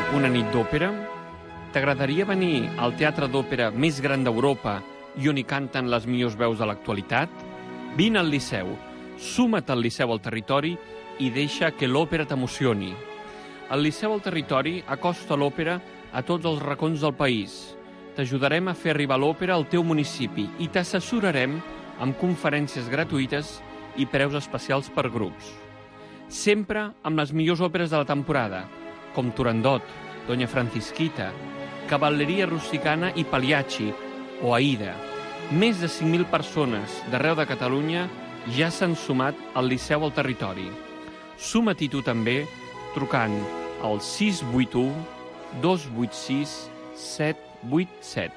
una nit d'òpera? T'agradaria venir al teatre d'òpera més gran d'Europa i on hi canten les millors veus de l'actualitat? Vine al Liceu, suma't al Liceu al Territori i deixa que l'òpera t'emocioni. El Liceu al Territori acosta l'òpera a tots els racons del país. T'ajudarem a fer arribar l'òpera al teu municipi i t'assessorarem amb conferències gratuïtes i preus especials per grups. Sempre amb les millors òperes de la temporada, com Turandot, Doña Francisquita, Cavalleria Rusticana i Pagliacci o Aida. Més de 5.000 persones d'arreu de Catalunya ja s'han sumat al Liceu al Territori. Suma't-hi tu també trucant al 681 286 787.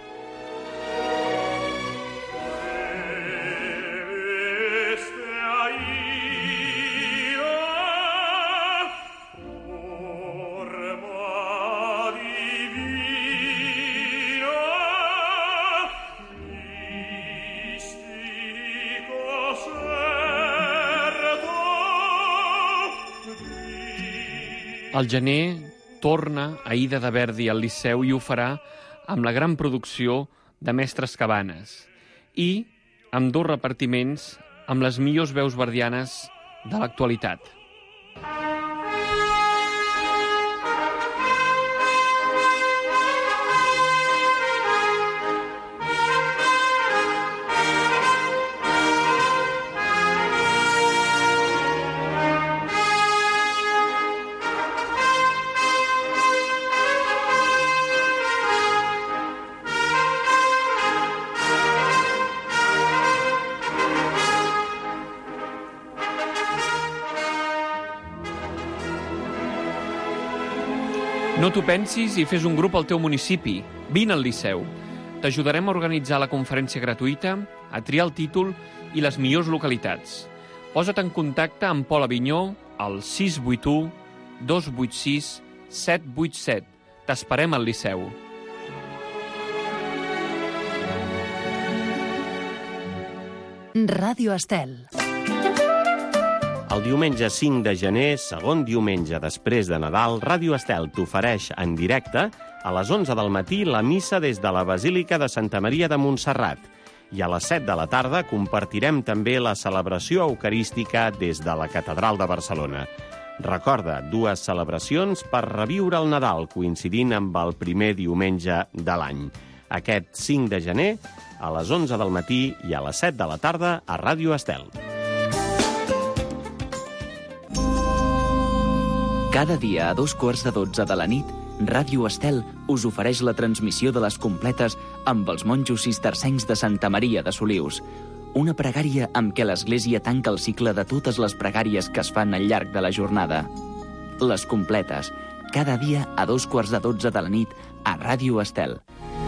Al gener torna Aida de Verdi al Liceu i ho farà amb la gran producció de Mestres Cabanes i amb 2 repartiments amb les millors veus verdianes de l'actualitat. No t'ho pensis i fes un grup al teu municipi. Vine al Liceu. T'ajudarem a organitzar la conferència gratuïta, a triar el títol i les millors localitats. Posa't en contacte amb Pol Avinyó al 681 286 787. T'esperem al Liceu. Ràdio Estel. El diumenge 5 de gener, segon diumenge després de Nadal, Ràdio Estel t'ofereix en directe a les 11 del matí la missa des de la Basílica de Santa Maria de Montserrat. I a les 7 de la tarda compartirem també la celebració eucarística des de la Catedral de Barcelona. Recorda, 2 celebracions per reviure el Nadal, coincidint amb el primer diumenge de l'any. Aquest 5 de gener, a les 11 del matí i a les 7 de la tarda a Ràdio Estel. Cada dia a 2:15 de la nit, Ràdio Estel us ofereix la transmissió de les completes amb els monjos cistercencs de Santa Maria de Solius. Una pregària amb què l'Església tanca el cicle de totes les pregàries que es fan al llarg de la jornada. Les completes, cada dia a 2:15 de la nit a Ràdio Estel.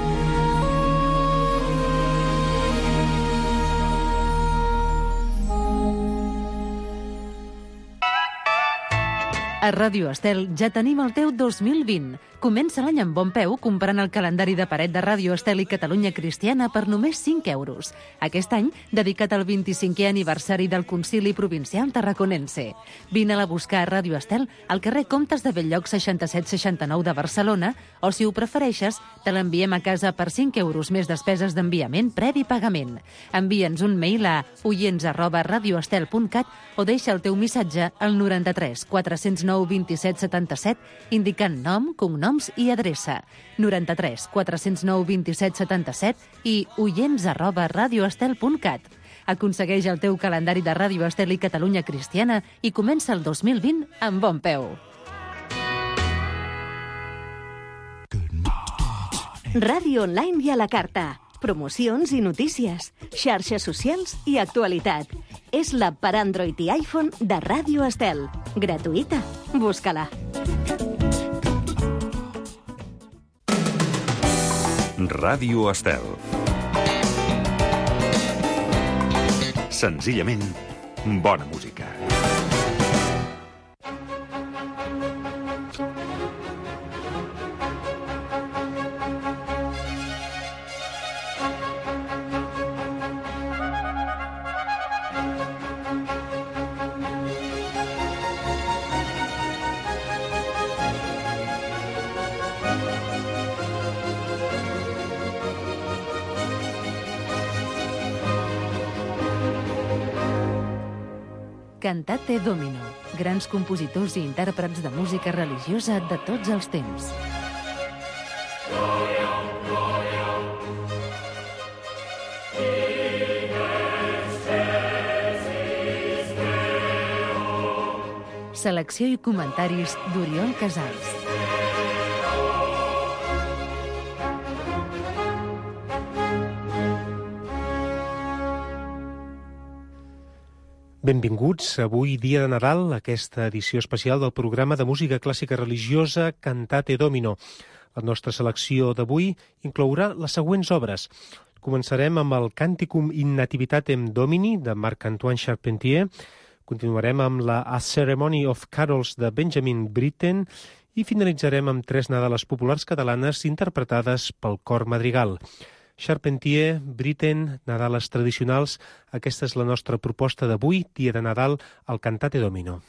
A Ràdio Estel ja tenim el teu 2020. Comença l'any amb bon peu comprant el calendari de paret de Ràdio Estel i Catalunya Cristiana per només 5 euros. Aquest any, dedicat al 25è aniversari del Concili Provincial Tarraconense. Vine-la a buscar a Ràdio Estel al carrer Comtes de Bell-lloc 6769 de Barcelona o, si ho prefereixes, te l'enviem a casa per 5 euros més despeses d'enviament previ pagament. Envia'ns un mail a oients@radioestel.cat o deixa el teu missatge al 93 409 27 77 indicant nom, cognoms i adreça. 93 409 27 77 i oients@radioestel.cat. Aconsegueix el teu calendari de Ràdio Estel i Catalunya Cristiana i comença el 2020 amb bon peu. Ràdio online i a la carta. Promocions i notícies, xarxes socials i actualitat. És l'app per Android i iPhone de Ràdio Estel. Gratuïta. Busca-la. Ràdio Estel. Senzillament, bona música. Cantate Domino. Grans compositors i intèrprets de música religiosa de tots els temps. Selecció i comentaris d'Oriol Casals. Benvinguts avui, dia de Nadal, a aquesta edició especial del programa de música clàssica religiosa Cantate Domino. La nostra selecció d'avui inclourà les següents obres. Començarem amb el Canticum in Nativitatem Domini de Marc-Antoine Charpentier, continuarem amb la A Ceremony of Carols de Benjamin Britten i finalitzarem amb 3 nadales populars catalanes interpretades pel cor madrigal. Charpentier, Britten, nadales tradicionals, aquesta és la nostra proposta d'avui, dia de Nadal, al Cantate Domino.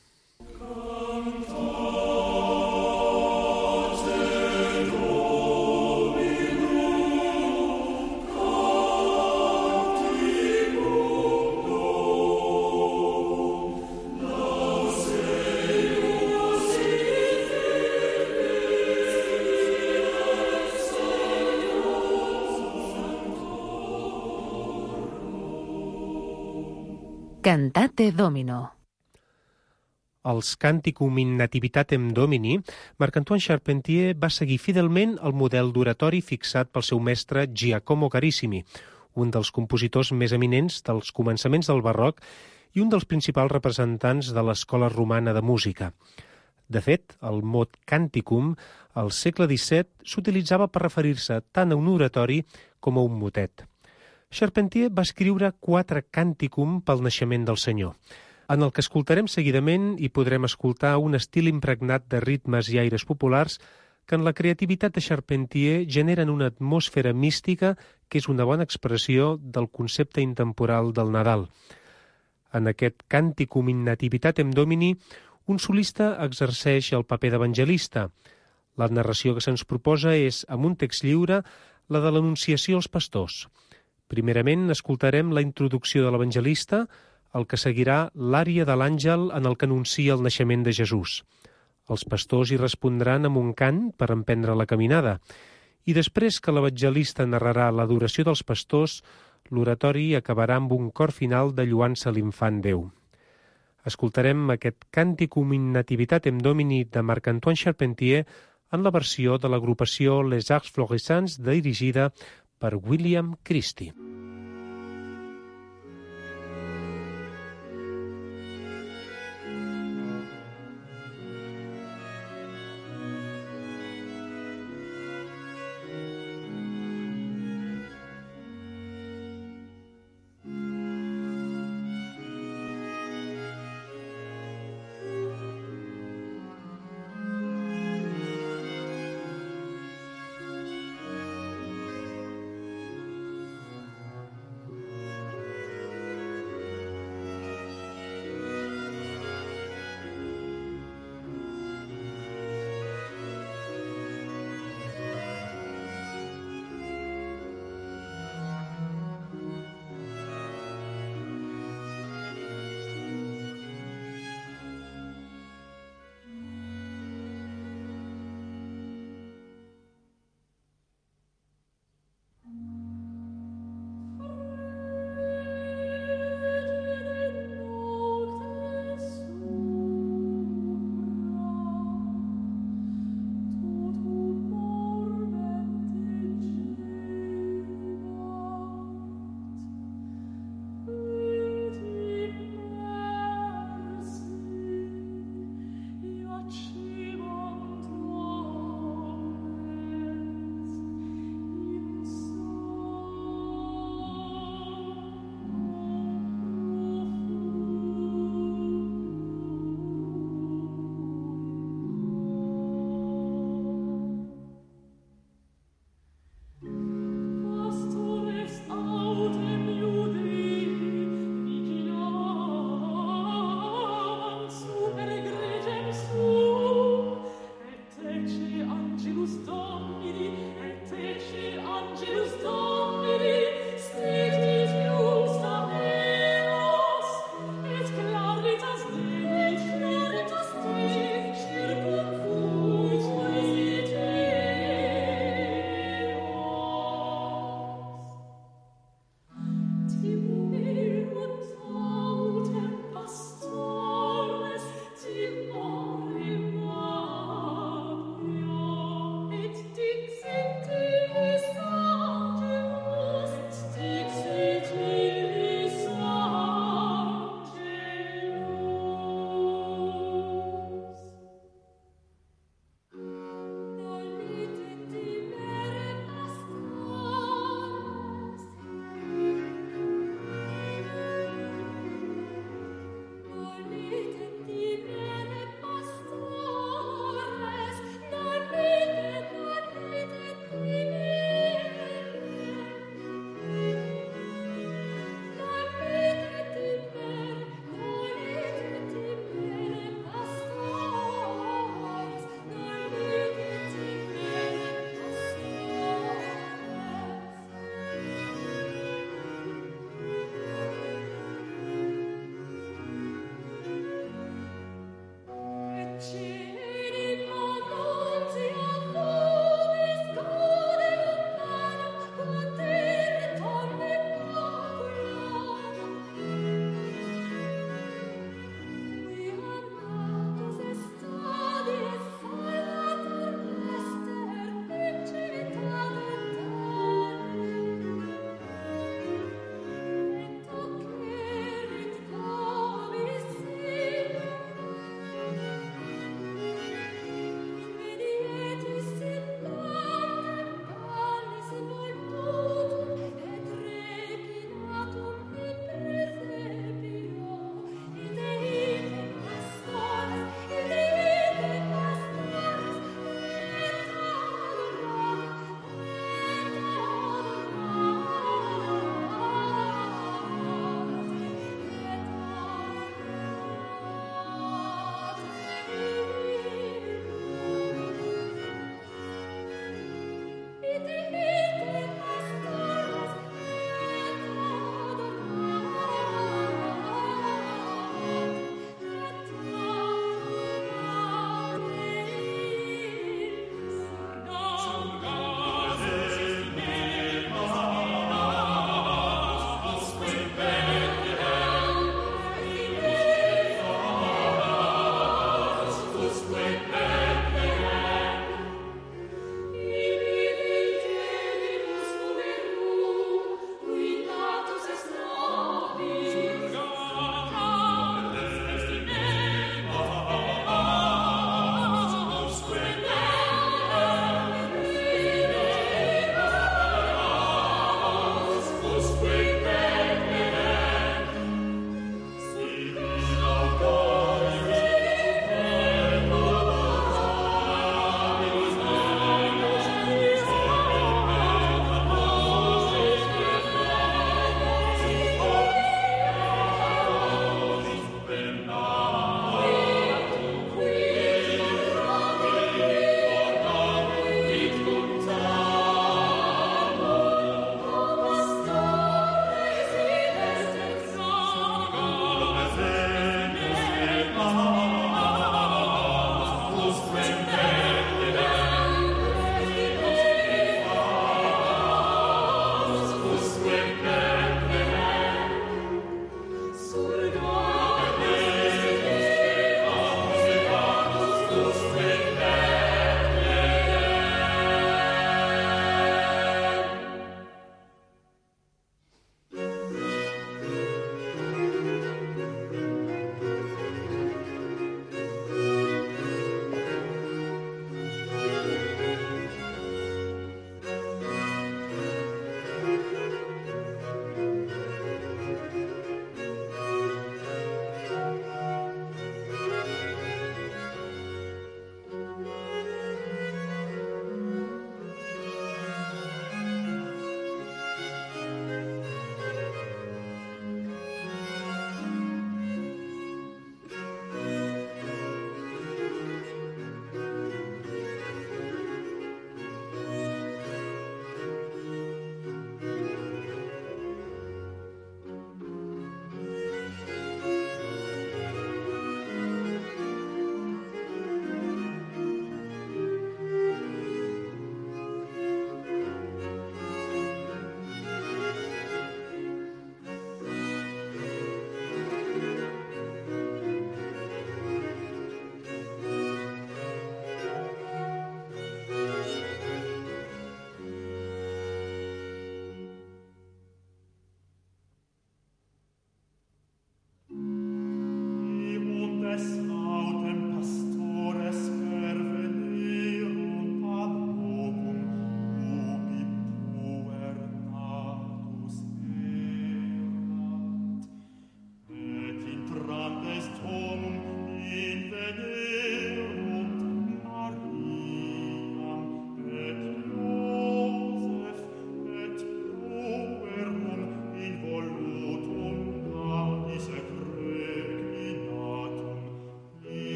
Cantate Domino. Als Canticum in Nativitatem Domini, Marc-Antoine Charpentier va seguir fidelment el model d'oratori fixat pel seu mestre Giacomo Carissimi, un dels compositors més eminents dels començaments del barroc i un dels principals representants de l'escola romana de música. De fet, el mot canticum al segle XVII s'utilitzava per referir-se tant a un oratori com a un motet. Charpentier va escriure 4 cànticum pel naixement del Senyor. En el que escoltarem seguidament hi podrem escoltar un estil impregnat de ritmes i aires populars que en la creativitat de Charpentier generen una atmosfera mística que és una bona expressió del concepte intemporal del Nadal. En aquest Canticum in Nativitatem Domini, un solista exerceix el paper d'evangelista. La narració que se'ns proposa és, amb un text lliure, la de l'Anunciació als pastors. Primerament, escoltarem la introducció de l'evangelista, el que seguirà l'ària de l'àngel en el que anuncia el naixement de Jesús. Els pastors hi respondran amb un cant per emprendre la caminada, i després que l'evangelista narrarà l'adoració dels pastors, l'oratori acabarà amb un cor final de lloança a l'infant Déu. Escoltarem aquest Canticum in Nativitatem Domini de Marc-Antoine Charpentier en la versió de l'agrupació Les Arts Florissants dirigida per William Christie.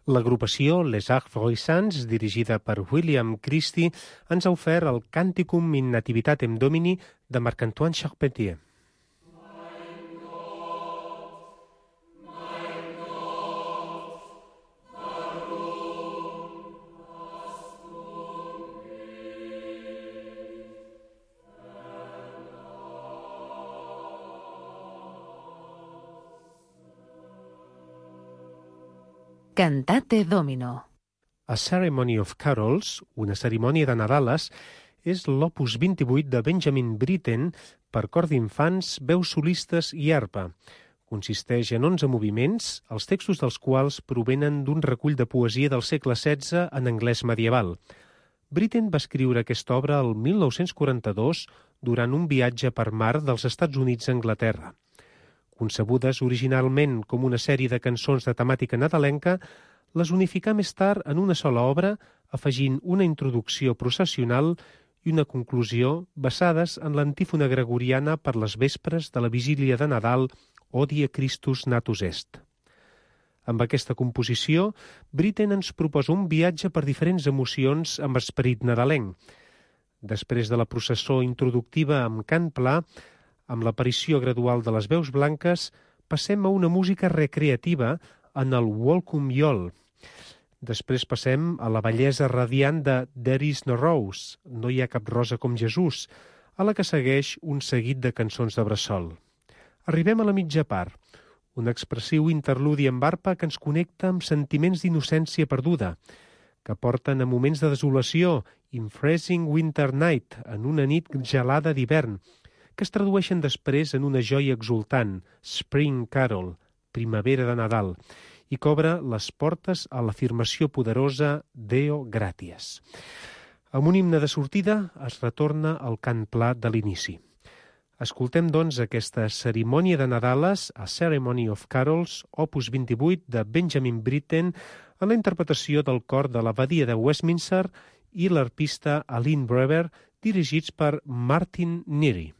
L'agrupació Les Arts Florissants, dirigida per William Christie, ens ha ofert el Canticum in Nativitatem Domini de Marc-Antoine Charpentier. Cantate Domino. A Ceremony of Carols, una cerimònia de Nadales, és l'opus 28 de Benjamin Britten per cor d'infants, veus solistes i arpa. Consisteix en 11 moviments, els textos dels quals provenen d'un recull de poesia del segle XVI en anglès medieval. Britten va escriure aquesta obra el 1942 durant un viatge per mar dels Estats Units a Anglaterra. Concebudes originalment com una sèrie de cançons de temàtica nadalenca, les unificà més tard en una sola obra, afegint una introducció processional i una conclusió basades en l'antífona gregoriana per les vespres de la vigília de Nadal, Odie Christus Natus Est. Amb aquesta composició, Britten ens proposa un viatge per diferents emocions amb esperit nadalenc. Després de la processó introductiva amb cant pla, amb l'aparició gradual de les veus blanques, passem a una música recreativa en el Welcome Yall. Després passem a la bellesa radiant de There is no rose, no hi ha cap rosa com Jesús, a la que segueix un seguit de cançons de bressol. Arribem a la mitja part, un expressiu interludi amb arpa que ens connecta amb sentiments d'innocència perduda, que porten a moments de desolació, in freezing winter night, en una nit gelada d'hivern, que es tradueixen després en una joia exultant, Spring Carol, primavera de Nadal, i que obre les portes a l'afirmació poderosa Deo Gratias. Amb un himne de sortida es retorna al cant pla de l'inici. Escoltem, doncs, aquesta cerimònia de Nadales, A Ceremony of Carols, opus 28 de Benjamin Britten, en la interpretació del cor de l'Abadia de Westminster i l'arpista Aline Brewer, dirigits per Martin Neary.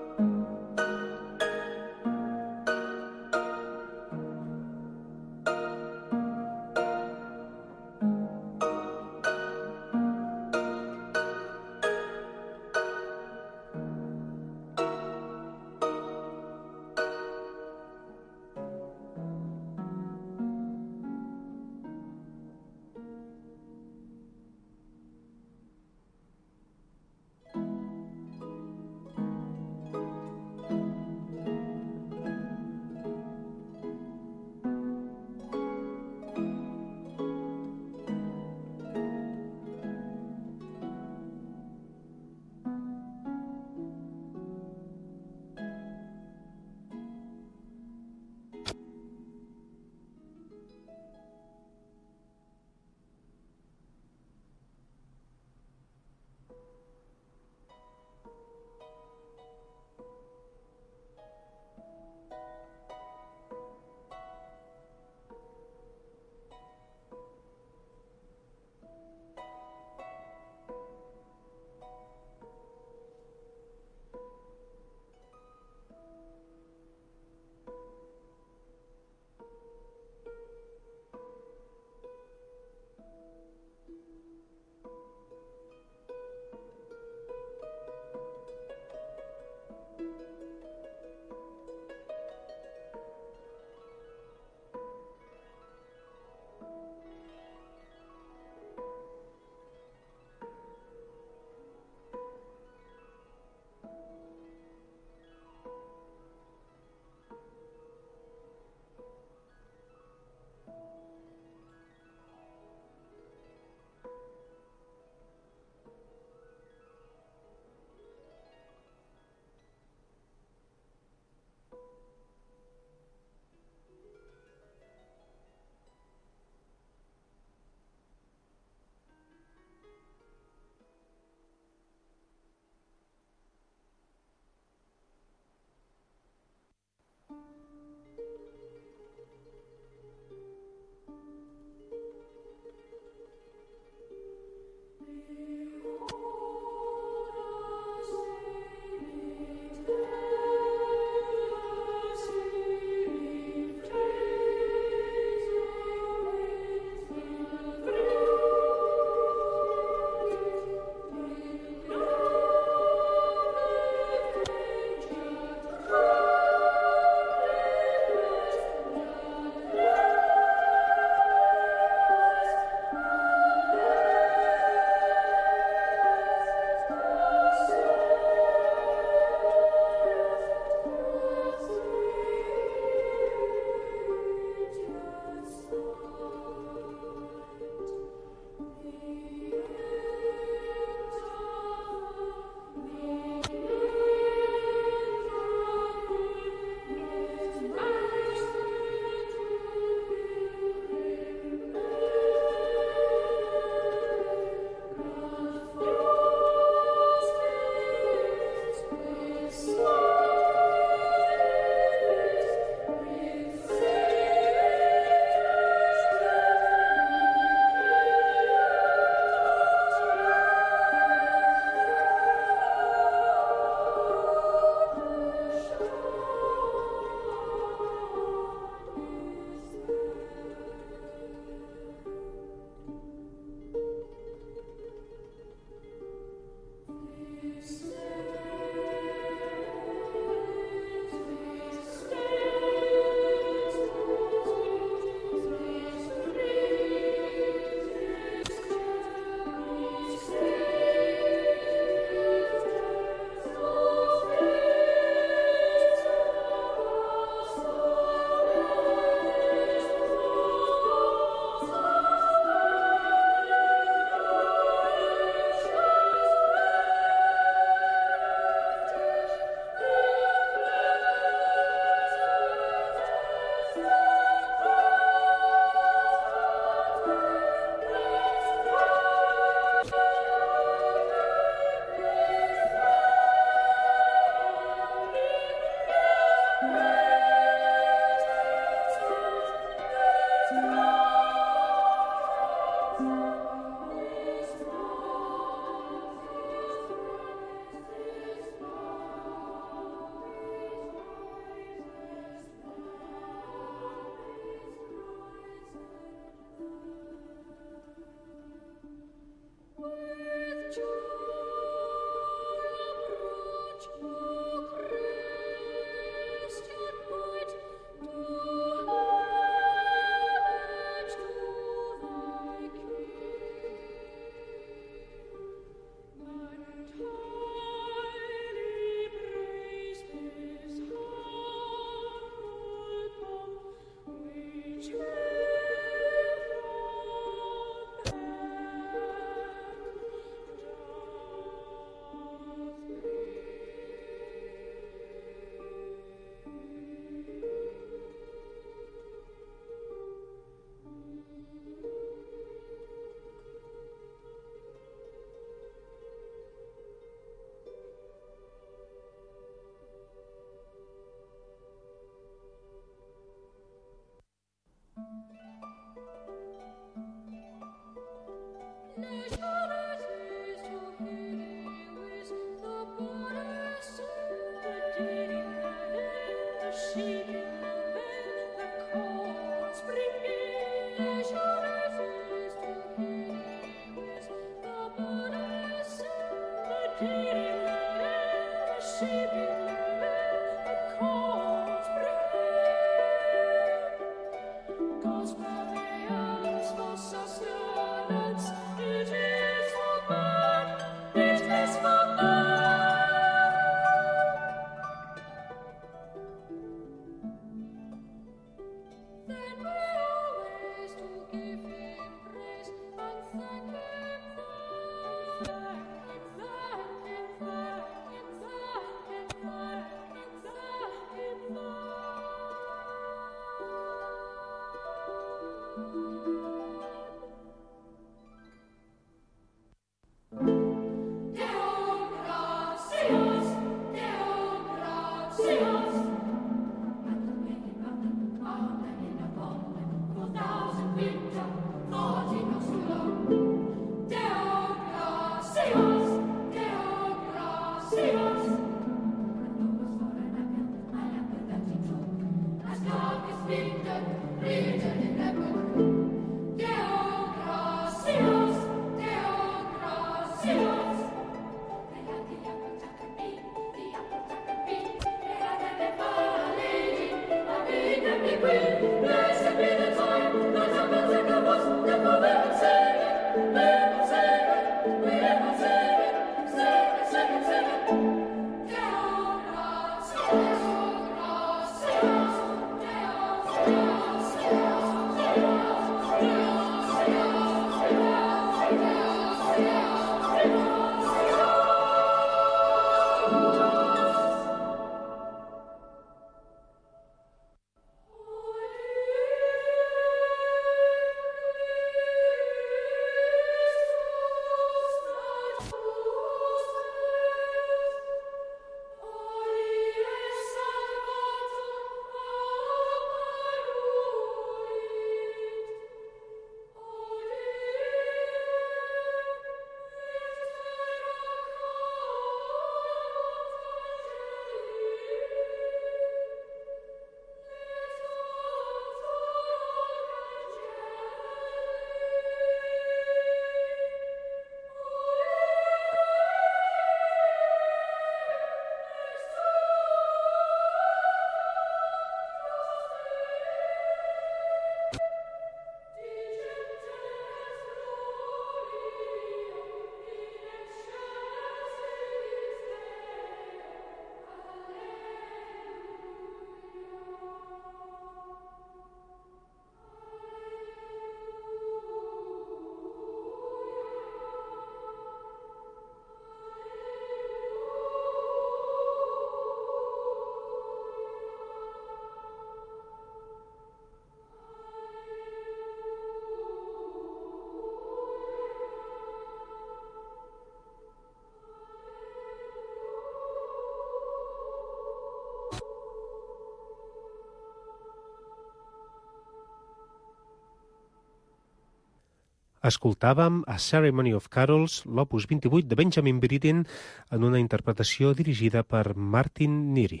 Escoltàvem A Ceremony of Carols, l'opus 28 de Benjamin Britten, en una interpretació dirigida per Martin Neary.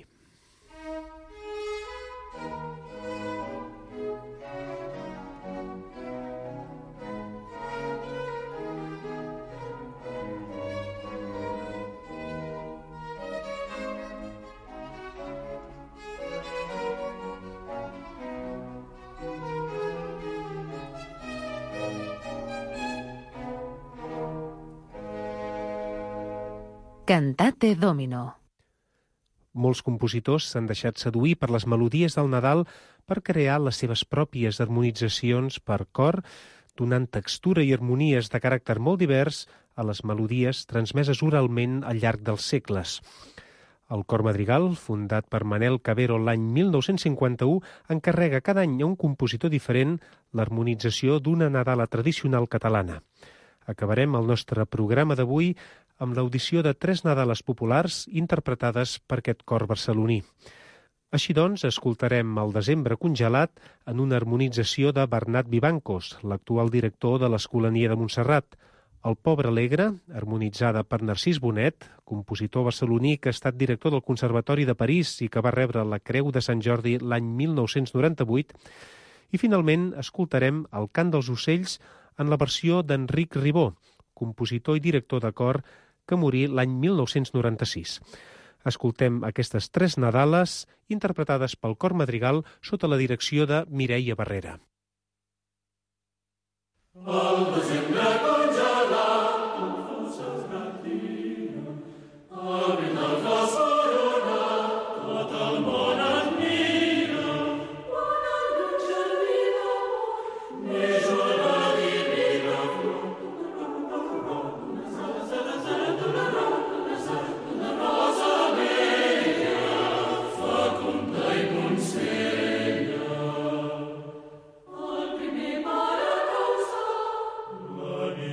Cantate Domino. Molts compositors s'han deixat seduir per les melodies del Nadal per crear les seves pròpies harmonitzacions per cor, donant textura i harmonies de caràcter molt divers a les melodies transmeses oralment al llarg dels segles. El Cor Madrigal, fundat per Manel Cabero l'any 1951, encarrega cada any a un compositor diferent l'harmonització d'una Nadala tradicional catalana. Acabarem el nostre programa d'avui amb l'audició de 3 Nadales populars interpretades per aquest cor barceloní. Així doncs, escoltarem El desembre congelat en una harmonització de Bernat Vivancos, l'actual director de l'Escolania de Montserrat. El pobre alegre, harmonitzada per Narcís Bonet, compositor barceloní que ha estat director del Conservatori de París i que va rebre la Creu de Sant Jordi l'any 1998. I finalment escoltarem El cant dels ocells en la versió d'Enric Ribó, compositor i director de cor que morí l'any 1996. Escoltem aquestes 3 nadales interpretades pel cor madrigal sota la direcció de Mireia Barrera. Al desembre congelat, confoses gratina, el vent del flors coronat, tot el món admira. Quan el gran jardí d'amor neix una divina flor, una rosa bella, fecunda i consella. El primer pare causar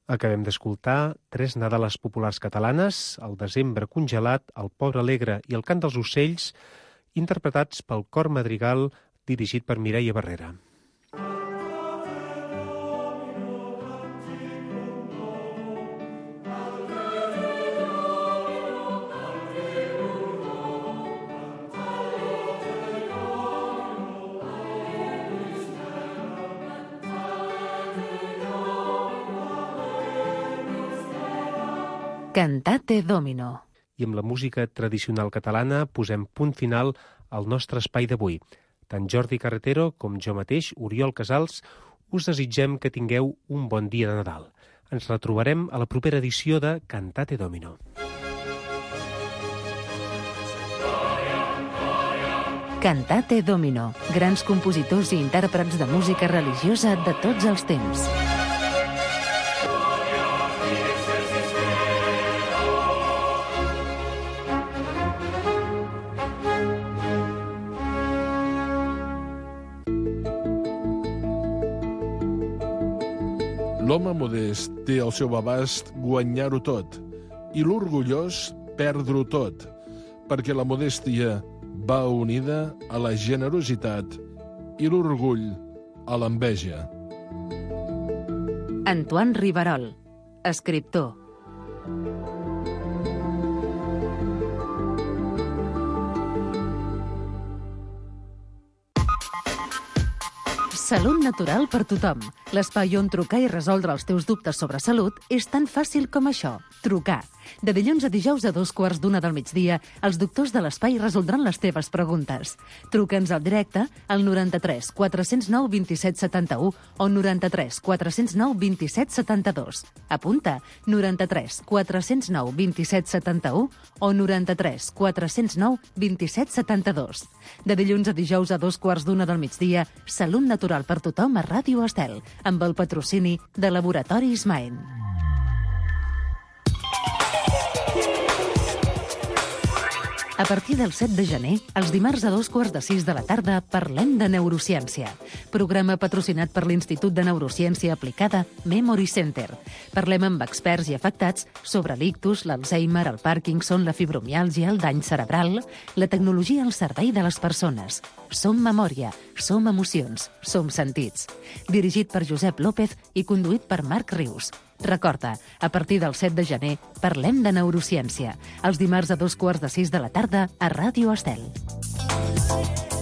Acabem d'escoltar 3 nadales populars catalanes, el desembre congelat, el pobre alegre i el cant dels ocells, interpretats pel cor madrigal dirigit per Mireia Barrera. Cantate Domino. I amb la música tradicional catalana posem punt final al nostre espai d'avui. Tant Jordi Carretero com jo mateix, Oriol Casals, us desitgem que tingueu un bon dia de Nadal. Ens retrobarem a la propera edició de Cantate Domino. Cantate Domino. Grans compositors i intèrprets de música religiosa de tots els temps. L'home modest té al seu abast guanyar-ho tot i l'orgullós perdre-ho tot, perquè la modèstia va unida a la generositat i l'orgull a l'enveja. Antoine Riverol, escriptor. Salut natural per tothom. L'espai on trucar i resoldre els teus dubtes sobre salut és tan fàcil com això. Trucar. De dilluns a dijous a 2:15 del migdia, els doctors de l'espai resoldran les teves preguntes. Truca'ns al directe al 93 409 27 71 o 93 409 27 72. Apunta, 93 409 27 71 o 93 409 27 72. De dilluns a dijous a 2:15 del migdia, Salut natural per tothom a Ràdio Estel, amb el patrocini de Laboratoris Maen. A partir del 7 de gener, els dimarts a 5:15 de la tarda, parlem de neurociència. Programa patrocinat per l'Institut de Neurociència Aplicada Memory Center. Parlem amb experts i afectats sobre l'ictus, l'Alzheimer, el Parkinson, la fibromiàlgia, el dany cerebral, la tecnologia al servei de les persones. Som memòria, som emocions, som sentits. Dirigit per Josep López i conduït per Marc Rius. Recorda, a partir del 7 de gener parlem de neurociència. Els dimarts a 5:15 de la tarda a Ràdio Estel.